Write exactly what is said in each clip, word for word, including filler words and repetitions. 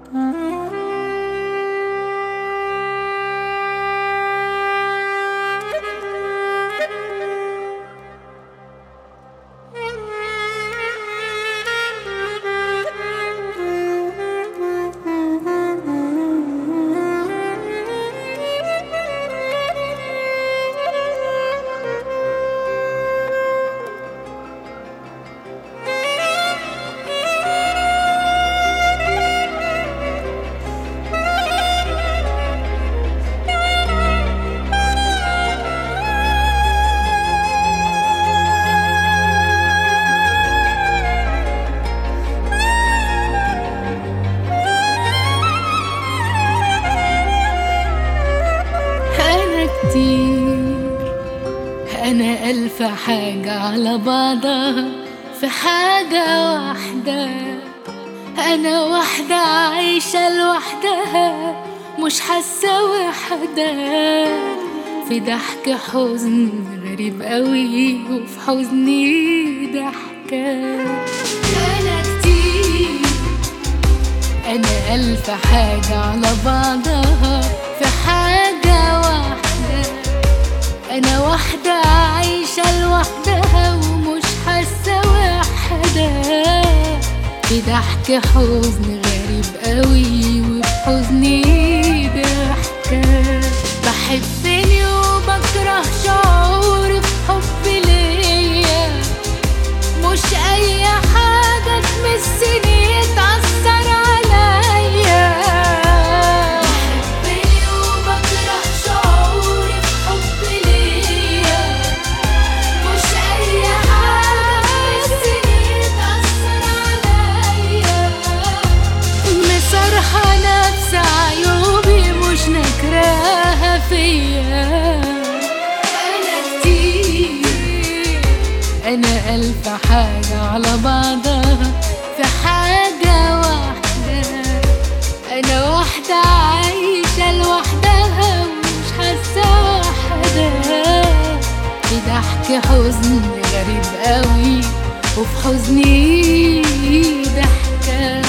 كتير، أنا ألف حاجة على بعضها في حاجة واحدة. أنا واحدة عايشة لوحدها مش حاسة وحدة، في ضحك حزن غريب قوي وفي حزني ضحكة. أنا كتير، أنا ألف حاجة على بعضها في حاجة واحدة. أنا واحدة عايشة لوحدها ومش حاسة وحدة، في ضحك حزن غريب قوي وفي حزني ضحكة. بحبني وبكره شعوري في حبي ليا، مش أي حاجة تمسني تأثر عليا. بحبني وبكره شعوري في حبي ليا، مش أي حاجة تمسني تأثر عليا. مصرحة نفس عيوبي مش نكراها فيا. أنا كتير، أنا ألف حاجة على بعضها في حاجة واحدة. أنا واحدة عايشة لوحدها ومش حاسة وحدة، في ضحك حزن غريب قوي وفي حزني ضحكة.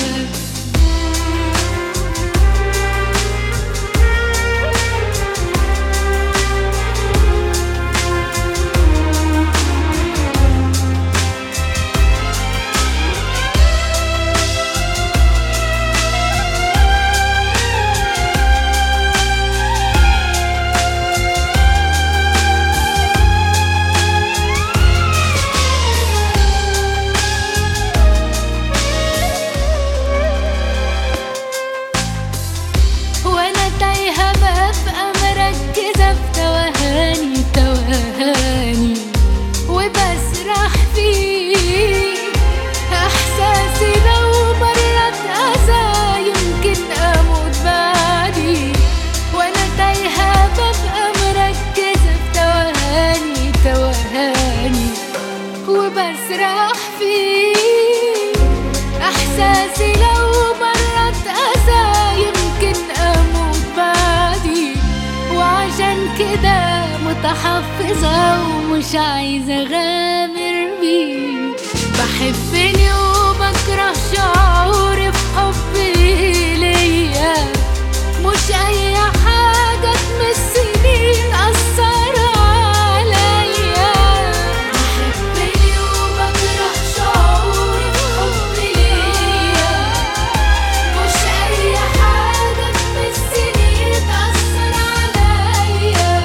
وبسرح فيه احساسي لو مرت اذى يمكن اموت بعدي. وانا تايهه ببقى مركزه في توهاني توهاني وبسرح فيه احساسي لو مرت اذى يمكن اموت بعدي. وعشان كده متحفظة ومش عايزة أغامر بيه. بحبني وبكره شعوري في حبي ليا، مش أي حاجة تمسني تأثر عليا. بحبني وبكره شعوري في حبي ليا، مش أي حاجة تمسني تأثر عليا.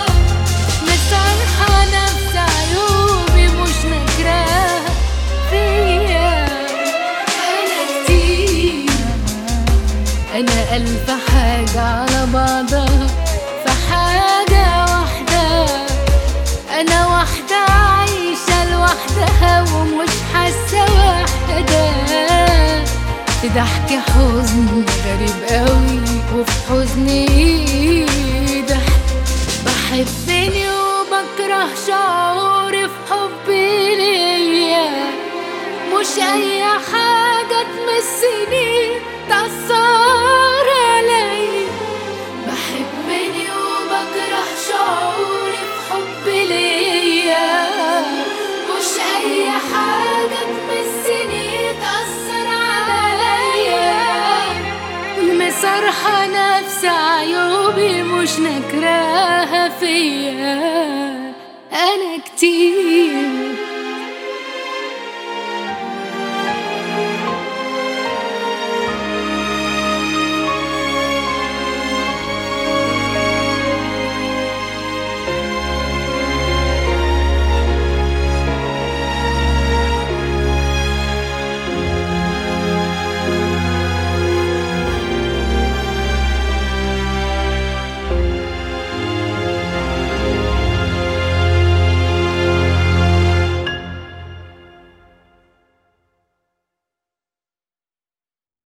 مصرحة نفس عيوبي مش نكراها فيا. أنا كتير، أنا ألف حاجة على بعضها في حاجة واحدة. أنا واحدة عايشة لوحدها ومش حاسة وحدة، في ضحك حزن غريب قوي وفي حزني ضحك. بحبني وبكره شعوري في حبي ليا، مش أي حاجة تمسني تأثر عليا. بحبني وبكره شعوري في حبي ليا، مش أي حاجة تمسني تأثر عليا. فيا.